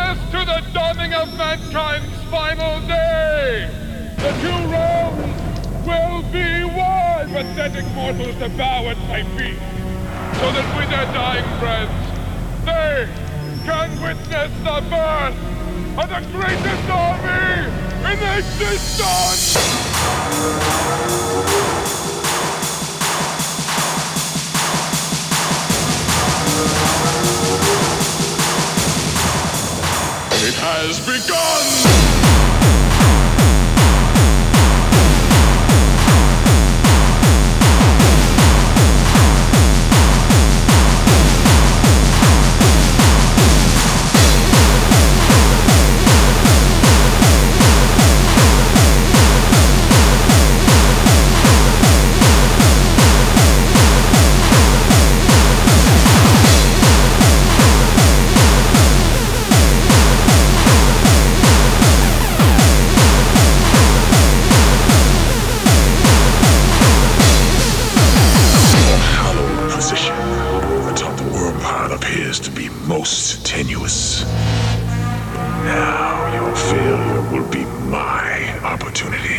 witness to the dawning of mankind's final day. The two realms will be one. Pathetic mortals to bow at my feet, so that with their dying breaths, they can witness the birth of the greatest army in existence! It has begun! Appears to be most tenuous. Now your failure will be my opportunity.